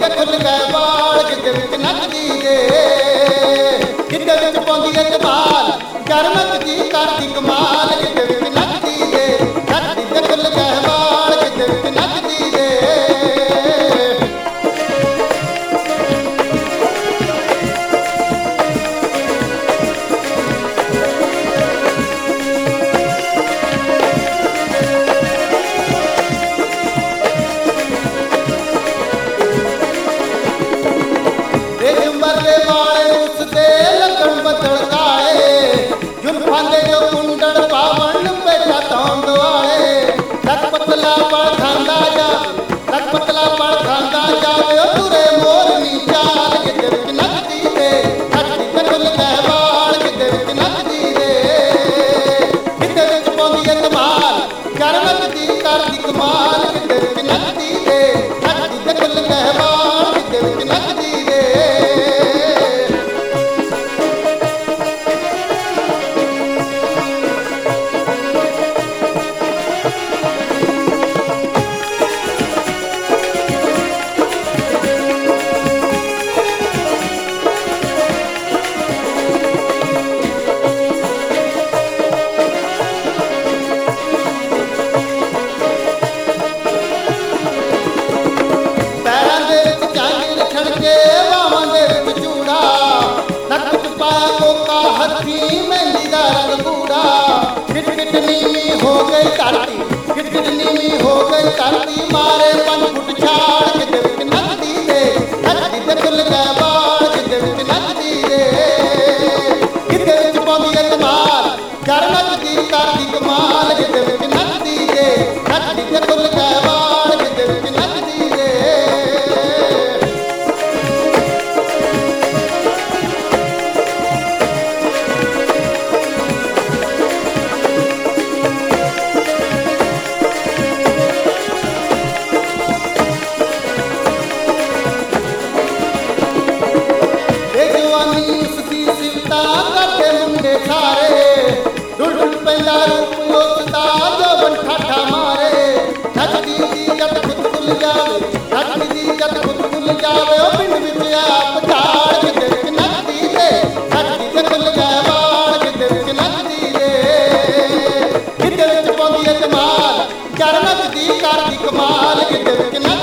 ਦੇ ਖੁੱਲ ਗਏ ਵਾਲ ਗਿੱਧੇ ਵਿੱਚ ਨੱਚਦੀ ਏ ਗਿੱਧੇ ਵਿੱਚ ਪਾਉਂਦੀ ਏ ਧਮਾਲ ਯਾਰ ਨੱਚਦੀ ਕਰਦੀ ਕਮਾਲ ਗਿੱਧੇ ਵਿੱਚ ਨੱਚਦੀ ਏ ਨੱਚਦੀ ਦੇ ਖੁੱਲ ਗਏ ਵਾਲ ਗਿੱਧੇ ਵਿੱਚ ਨੱਚਦੀ ਏ जुल्फां जो कुंडल पावन बेटा तौंद आए लक पतला पड़ खांदा जावे तुरे मोरनी चाल गिद्दे विच नचदी रे नचदी ते खुल गए वाल गिद्दे विच नचदी रे गिद्दे विच पाउंदी ए कमाल यार नचदी करदी कमाल गिद्दे विच नचदी रे नचदी ते खुल गए वाल गिद्दे विच नचदी रे करती मारे 5 फुट छाड़ गिद्दे विच नचदी रे नचदी ते खुल गए वाल गिद्दे विच नचदी रे गिद्दे विच पाउंदी ए कमाल यार नचदी करदी कमाल गिद्दे विच नचदी रे नचदी ते खुल गए वाल गिद्दे विच नचदी रे करदी कमाल गिद्दे विच